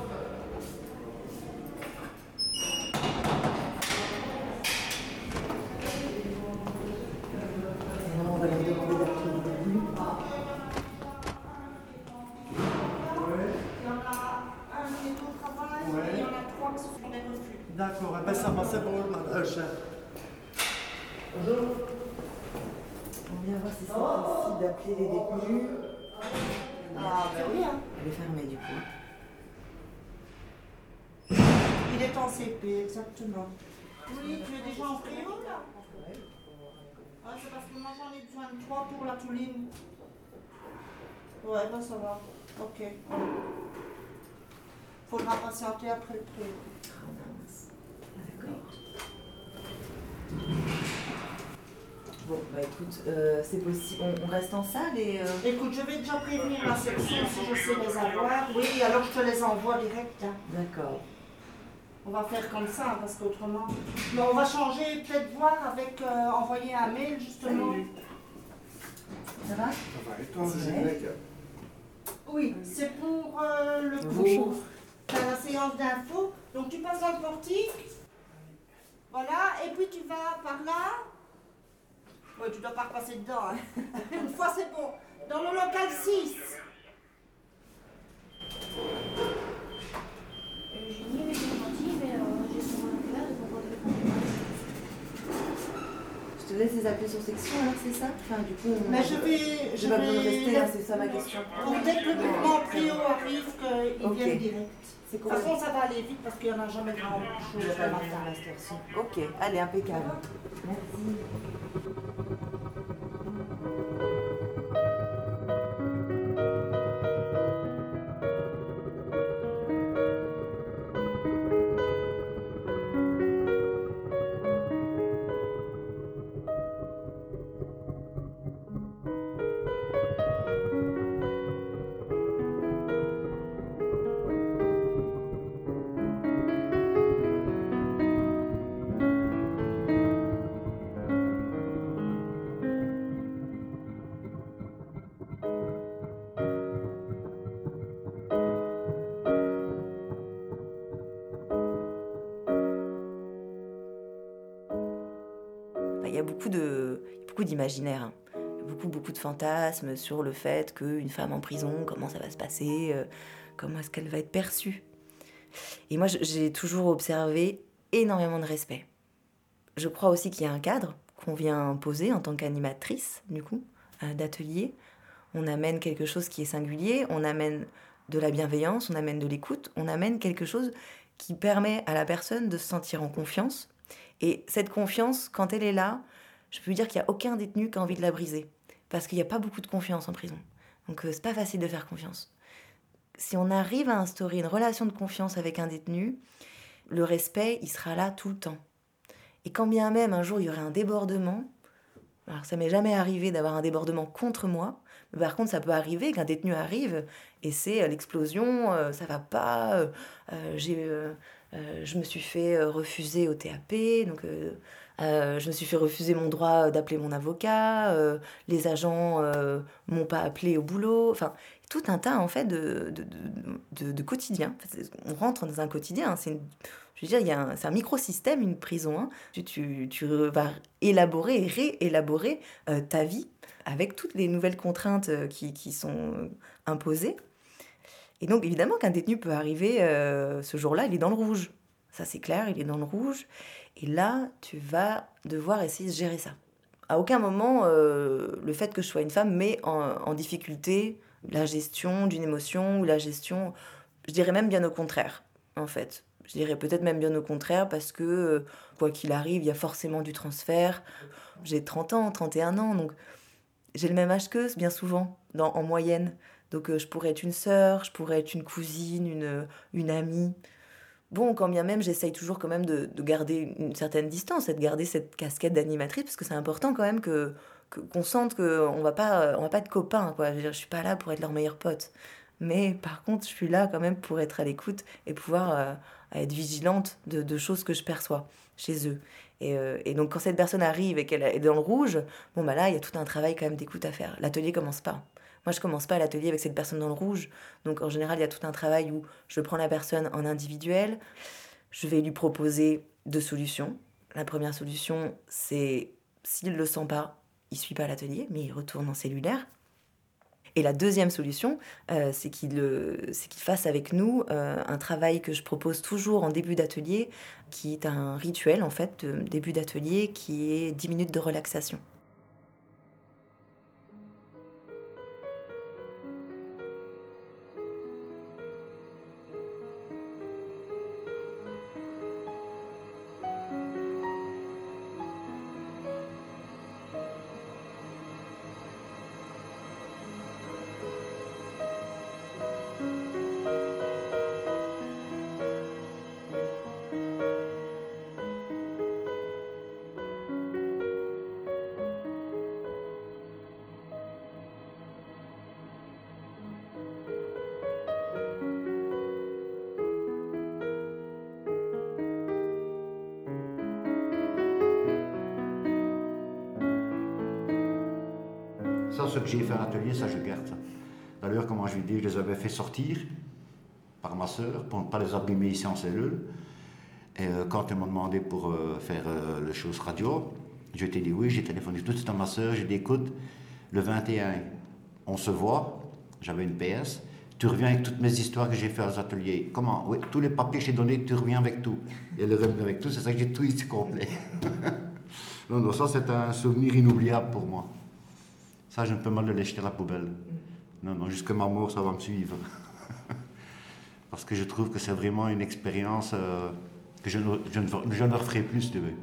On va leur demander d'appeler les détenus. D'accord, eh ben ça va, c'est bon, madame, chef. Bonjour. On vient voir si c'est possible d'appeler les détenus. Ah, ben oui, hein. Elle est fermée, du coup. il est en C P, exactement. Oui, tu es déjà en préau là? Ah, c'est parce que moi j'en ai besoin de trois pour la touline. Ouais, bah ça va. Ok. Faudra patienter après le préau. Ah mince. D'accord. Bon, bah écoute, euh, c'est possible. On, on reste en salle et. Euh... Écoute, je vais déjà prévenir la section si je sais les avoir. Oui, alors je te les envoie direct. Hein. D'accord. On va faire comme ça, hein, parce qu'autrement. Mais on va changer, peut-être voir avec euh, envoyer un mail justement. Ça va? Ça va, et toi, c'est mec? Oui, c'est pour euh, le cours. Bonjour. T'as la séance d'info. Donc tu passes dans le portique. Voilà, et puis tu vas par là. Oui, tu dois pas repasser dedans. Hein. Une fois c'est bon. Dans le local six. Eugénie, mais c'est gentil, mais euh, j'ai son là de mon téléphone. Je te laisse les appeler sur section alors, c'est ça? Enfin, du coup, on... Mais je vais. Je vais pas besoin de rester, hein, c'est ça ma question. Pour dès que le mouvement préau arrive, qu'ils Ok. viennent direct. C'est De quoi? toute façon, ça va aller vite parce qu'il n'y en a jamais vraiment beaucoup de Je choses. vais pas le faire à cette heure-ci. Ok, allez, impeccable. Merci. Il y a beaucoup de, beaucoup d'imaginaire, hein. beaucoup, beaucoup de fantasmes sur le fait qu'une femme en prison, comment ça va se passer, euh, comment est-ce qu'elle va être perçue. Et moi, j'ai toujours observé énormément de respect. Je crois aussi qu'il y a un cadre qu'on vient poser en tant qu'animatrice, du coup, euh, d'atelier. On amène quelque chose qui est singulier, on amène de la bienveillance, on amène de l'écoute, on amène quelque chose qui permet à la personne de se sentir en confiance. Et cette confiance, quand elle est là, je peux vous dire qu'il n'y a aucun détenu qui a envie de la briser. Parce qu'il n'y a pas beaucoup de confiance en prison. Donc euh, c'est pas facile de faire confiance. Si on arrive à instaurer une relation de confiance avec un détenu, le respect, il sera là tout le temps. Et quand bien même un jour il y aurait un débordement, alors ça m'est jamais arrivé d'avoir un débordement contre moi, mais par contre ça peut arriver qu'un détenu arrive et c'est euh, l'explosion, euh, ça va pas, euh, euh, j'ai, euh, euh, je me suis fait euh, refuser au T A P, donc euh, euh, je me suis fait refuser mon droit d'appeler mon avocat, euh, les agents euh, m'ont pas appelé au boulot, enfin tout un tas en fait de, de, de, de, de quotidien. On rentre dans un quotidien, c'est une, je veux dire, il y a un, c'est un microsystème, une prison. Hein. Tu, tu, tu vas élaborer et réélaborer euh, ta vie avec toutes les nouvelles contraintes euh, qui, qui sont imposées. Et donc, évidemment, qu'un détenu peut arriver euh, ce jour-là, il est dans le rouge. Ça, c'est clair, il est dans le rouge. Et là, tu vas devoir essayer de gérer ça. À aucun moment, euh, le fait que je sois une femme met en, en difficulté la gestion d'une émotion ou la gestion... Je dirais même bien au contraire, en fait. Je dirais peut-être même bien au contraire parce que, quoi qu'il arrive, il y a forcément du transfert. J'ai trente ans, trente et un ans, donc j'ai le même âge qu'eux, bien souvent, dans, en moyenne. Donc euh, je pourrais être une sœur, je pourrais être une cousine, une, une amie. Bon, quand bien même, j'essaye toujours quand même de, de garder une certaine distance et de garder cette casquette d'animatrice parce que c'est important quand même que, que, qu'on sente qu'on va pas, on va pas être copains, quoi. Je veux dire, je suis pas là pour être leur meilleur pote. Mais par contre, je suis là quand même pour être à l'écoute et pouvoir euh, être vigilante de, de choses que je perçois chez eux. Et, euh, et donc, quand cette personne arrive et qu'elle est dans le rouge, bon, bah là, il y a tout un travail quand même d'écoute à faire. L'atelier commence pas. Moi, je commence pas l'atelier avec cette personne dans le rouge. Donc, en général, il y a tout un travail où je prends la personne en individuel. Je vais lui proposer deux solutions. La première solution, c'est s'il le sent pas, il suit pas l'atelier, mais il retourne en cellulaire. Et la deuxième solution, euh, c'est qu'il, euh, c'est qu'il fasse avec nous euh, un travail que je propose toujours en début d'atelier, qui est un rituel, en fait, de début d'atelier, qui est dix minutes de relaxation. ce que j'ai fait à l'atelier, ça je garde ça. D'ailleurs, comment je lui dis, je les avais fait sortir par ma sœur pour ne pas les abîmer ici en cellule. Et euh, quand ils m'ont demandé pour euh, faire euh, le chose radio, je t'ai dit oui, j'ai téléphoné tout de suite à ma sœur, j'ai dit écoute, le vingt et un, on se voit, j'avais une P S, tu reviens avec toutes mes histoires que j'ai fait aux ateliers. Comment? Oui, tous les papiers que j'ai donnés, tu reviens avec tout. Et elle revient avec tout, c'est ça que j'ai tout ici complet. non, non, ça c'est un souvenir inoubliable pour moi. Ça, je ne peux mal le jeter à la poubelle. Non, non, jusqu'à ma mort, ça va me suivre. Parce que je trouve que c'est vraiment une expérience euh, que je ne, je, ne, je ne referai plus, si tu veux.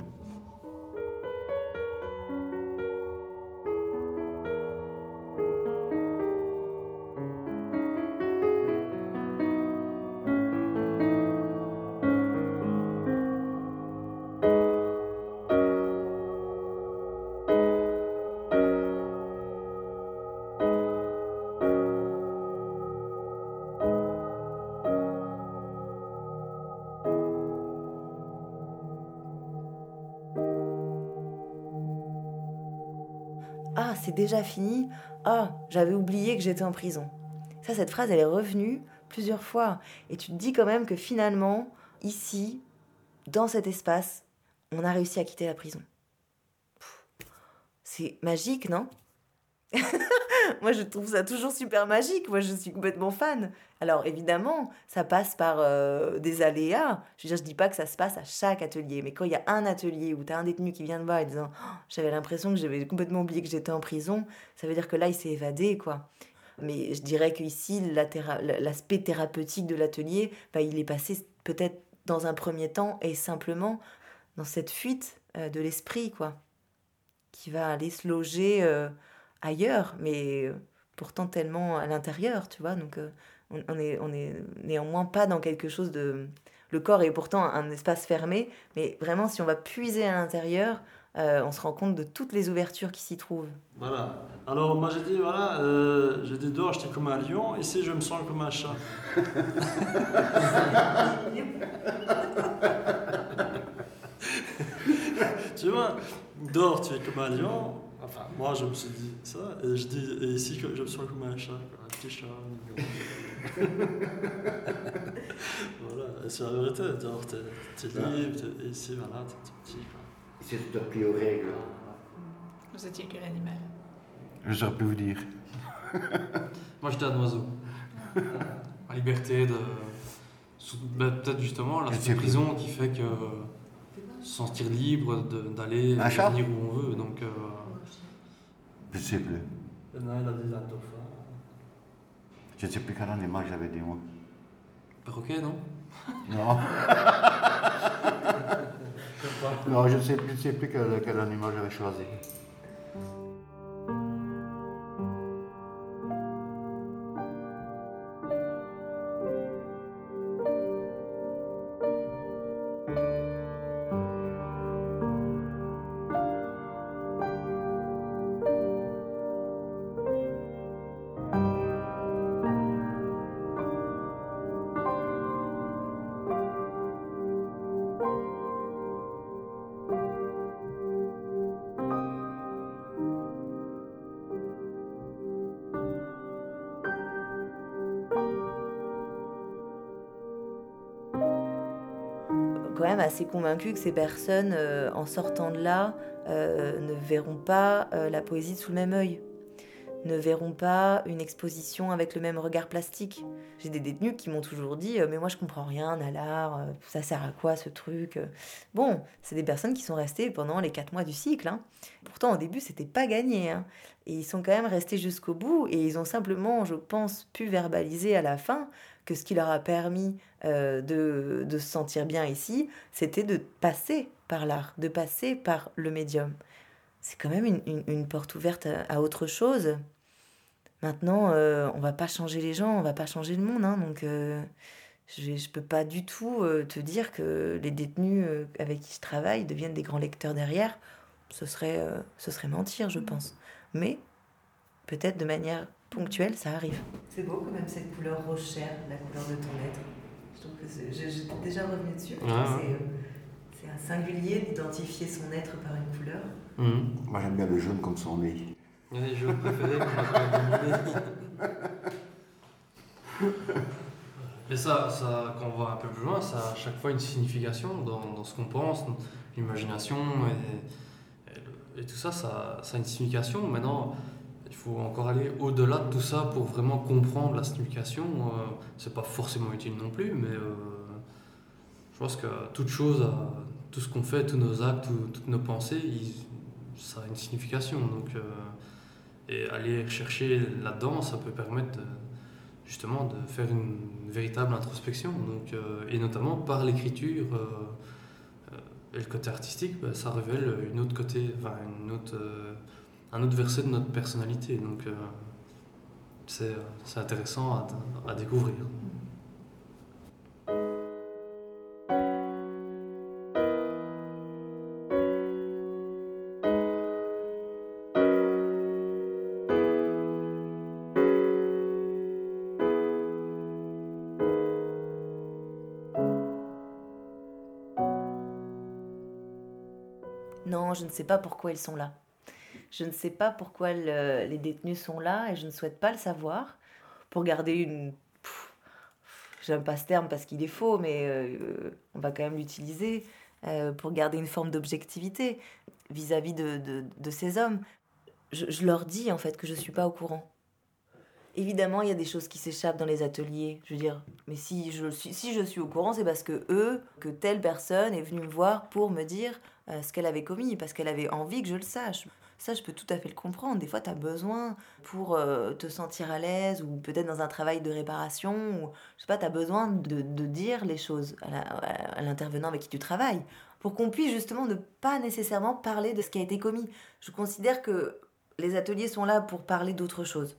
Ah, c'est déjà fini. Ah, j'avais oublié que j'étais en prison. Ça, cette phrase, elle est revenue plusieurs fois. Et tu te dis quand même que finalement, ici, dans cet espace, on a réussi à quitter la prison. Pff, c'est magique, non? Moi, je trouve ça toujours super magique. Moi, je suis complètement fan. Alors, évidemment, ça passe par euh, des aléas. Je veux dire, je dis pas que ça se passe à chaque atelier. Mais quand il y a un atelier où tu as un détenu qui vient de voir et disant oh, « J'avais l'impression que j'avais complètement oublié que j'étais en prison », ça veut dire que là, il s'est évadé, quoi. Mais je dirais qu'ici, la théra- l'aspect thérapeutique de l'atelier, bah, il est passé peut-être dans un premier temps et simplement dans cette fuite euh, de l'esprit, quoi, qui va aller se loger... Euh, ailleurs, mais pourtant tellement à l'intérieur, tu vois. Donc, euh, on, on, est, on est néanmoins pas dans quelque chose de... Le corps est pourtant un espace fermé, mais vraiment, si on va puiser à l'intérieur, euh, on se rend compte de toutes les ouvertures qui s'y trouvent. Voilà. Alors, moi, j'ai dit, voilà, euh, j'ai dit dehors, j'étais comme un lion, ici, je me sens comme un chat. Tu vois, dehors, tu es comme un lion. Enfin, moi, je me suis dit ça, et je dis, et ici, je me sens comme un chat, un petit chat. Voilà, et c'est la vérité, dehors, t'es, t'es libre, t'es, et ici, voilà, t'es tout petit. Quoi. Ici, tu te plies aux règles. Vous étiez quel animal? Je ne saurais plus vous dire. Moi, j'étais un oiseau. La liberté de... Ben, peut-être justement l'aspect prison qui fait que se sentir libre de, d'aller et venir où on veut, donc... Euh, je ne sais plus. Il y en a, il a dit un dauphin. Je ne sais plus quel animal j'avais dit, moi. Perroquet, non? Non. non, je ne sais plus, je sais plus quel, quel animal j'avais choisi. Quand même assez convaincue que ces personnes, euh, en sortant de là, euh, ne verront pas euh, la poésie sous le même œil, ne verront pas une exposition avec le même regard plastique. J'ai des détenus qui m'ont toujours dit euh, « mais moi je comprends rien à l'art, euh, ça sert à quoi ce truc ?» Bon, c'est des personnes qui sont restées pendant les quatre mois du cycle. Hein. Pourtant au début c'était pas gagné. Hein. Et ils sont quand même restés jusqu'au bout et ils ont simplement, je pense, pu verbaliser à la fin que ce qui leur a permis euh, de, de se sentir bien ici, c'était de passer par l'art, de passer par le médium. C'est quand même une, une, une porte ouverte à, à autre chose. Maintenant, euh, on va pas changer les gens, on va pas changer le monde. Hein, donc, euh, je ne peux pas du tout euh, te dire que les détenus euh, avec qui je travaille deviennent des grands lecteurs derrière. Ce serait, euh, ce serait mentir, je pense. Mais peut-être de manière ponctuelle, ça arrive. C'est beau quand même cette couleur rose chair, la couleur de ton être. Je trouve que c'est, j'étais déjà revenue dessus. Ouais, ouais. C'est, c'est un singulier d'identifier son être par une couleur. Mmh. Moi j'aime bien le jaune comme son nez. Les jeux préférés qu'on a pas Et ça, ça, quand on va un peu plus loin, ça a à chaque fois une signification dans, dans ce qu'on pense, l'imagination et, et, le, et tout ça, ça, ça a une signification. Maintenant, il faut encore aller au-delà de tout ça pour vraiment comprendre la signification. Euh, c'est pas forcément utile non plus, mais euh, je pense que toute chose, euh, tout ce qu'on fait, tous nos actes, tout, toutes nos pensées, ils, ça a une signification. Donc, euh, et aller chercher là-dedans, ça peut permettre de, justement de faire une véritable introspection. Donc, euh, et notamment par l'écriture euh, euh, et le côté artistique, bah, ça révèle une autre côté, enfin, une autre, euh, un autre verset de notre personnalité. Donc, euh, c'est, c'est intéressant à, à découvrir. Non, je ne sais pas pourquoi ils sont là. Je ne sais pas pourquoi le, les détenus sont là et je ne souhaite pas le savoir. Pour garder une... Pff, j'aime pas ce terme parce qu'il est faux, mais euh, on va quand même l'utiliser. Euh, pour garder une forme d'objectivité vis-à-vis de, de, de ces hommes. Je, je leur dis en fait que je ne suis pas au courant. Évidemment, il y a des choses qui s'échappent dans les ateliers. Je veux dire, mais si je suis, si je suis au courant, c'est parce que eux, que telle personne est venue me voir pour me dire euh, ce qu'elle avait commis, parce qu'elle avait envie que je le sache. Ça, je peux tout à fait le comprendre. Des fois, tu as besoin pour euh, te sentir à l'aise, ou peut-être dans un travail de réparation, ou je sais pas, tu as besoin de, de dire les choses à, la, à l'intervenant avec qui tu travailles, pour qu'on puisse justement ne pas nécessairement parler de ce qui a été commis. Je considère que les ateliers sont là pour parler d'autre chose.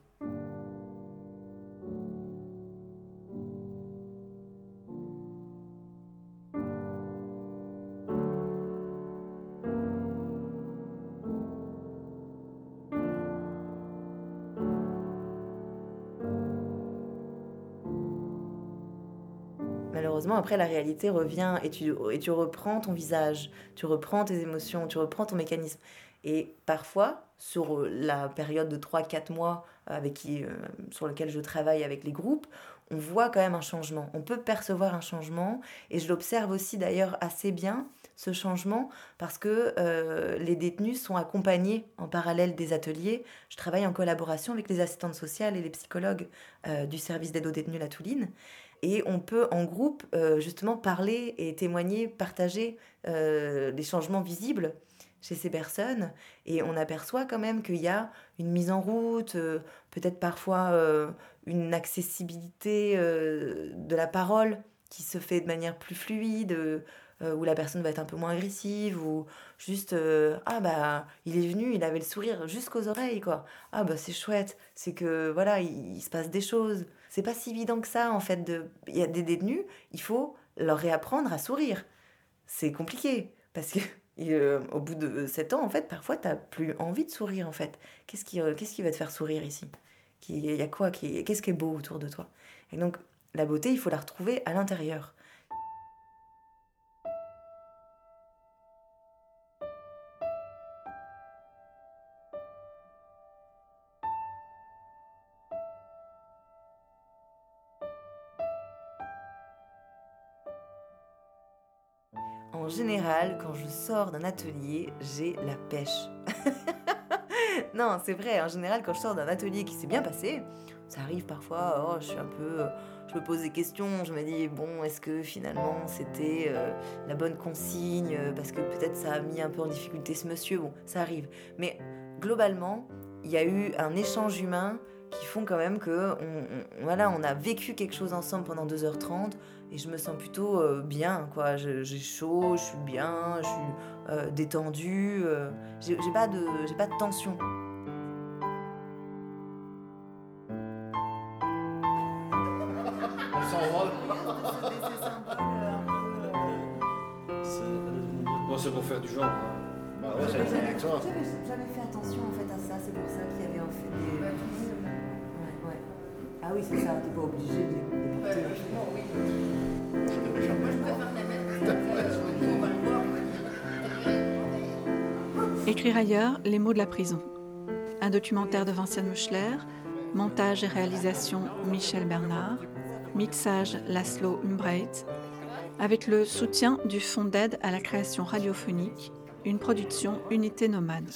Malheureusement, après, la réalité revient et tu, et tu reprends ton visage, tu reprends tes émotions, tu reprends ton mécanisme. Et parfois, sur la période de trois à quatre mois avec qui, euh, sur lequel je travaille avec les groupes, on voit quand même un changement. On peut percevoir un changement et je l'observe aussi d'ailleurs assez bien, ce changement, parce que euh, les détenus sont accompagnés en parallèle des ateliers. Je travaille en collaboration avec les assistantes sociales et les psychologues euh, du service d'aide aux détenus La Touline. Et on peut, en groupe, euh, justement parler et témoigner, partager euh, les changements visibles chez ces personnes. Et on aperçoit quand même qu'il y a une mise en route, euh, peut-être parfois euh, une accessibilité euh, de la parole qui se fait de manière plus fluide, euh, où la personne va être un peu moins agressive, ou juste euh, ah bah il est venu, il avait le sourire jusqu'aux oreilles quoi. Ah bah c'est chouette, c'est que voilà il, il se passe des choses. C'est pas si évident que ça en fait. De... Il y a des détenus, il faut leur réapprendre à sourire. C'est compliqué parce que euh, au bout de sept ans en fait, parfois t'as plus envie de sourire en fait. Qu'est-ce qui, euh, qu'est-ce qui va te faire sourire ici ? Il y a quoi qui, qu'est-ce qui est beau autour de toi ? Et donc la beauté, il faut la retrouver à l'intérieur. En général, quand je sors d'un atelier, j'ai la pêche. Non, c'est vrai, en général, quand je sors d'un atelier qui s'est bien passé, ça arrive parfois, oh, je suis un peu... Je me pose des questions, je me dis, bon, est-ce que finalement c'était euh, la bonne consigne, parce que peut-être ça a mis un peu en difficulté ce monsieur, bon, ça arrive. Mais globalement, il y a eu un échange humain qui font quand même que on, on, voilà, on a vécu quelque chose ensemble pendant deux heures trente et je me sens plutôt euh, bien, quoi. Je, j'ai chaud, je suis bien, je suis euh, détendue, euh, j'ai, j'ai, pas de, j'ai pas de tension. On s'en va. Bon, c'est pour faire du genre. Hein. Bah ouais, c'est avec ça. J'avais jamais fait attention en fait à ça, c'est pour ça qu'il y avait en fait des... Ouais, ouais. Ah oui, c'est ça, t'es pas obligé de l'écouter. Ouais, franchement, oui. Moi, je préfère la mettre. On va le voir. Écrire ailleurs, les mots de la prison. un documentaire de Vinciane Meuchler, montage et réalisation Michel Bernard, mixage Laszlo Umbreit, avec le soutien du Fonds d'aide à la création radiophonique, une production Unité Nomade.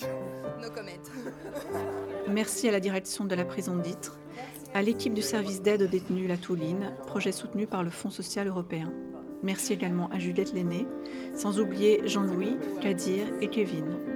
Merci à la direction de la prison d'Ytre, à l'équipe du service d'aide aux détenus La Touline, projet soutenu par le Fonds social européen. Merci également à Juliette Lenné, sans oublier Jean-Louis, Kadir et Kevin.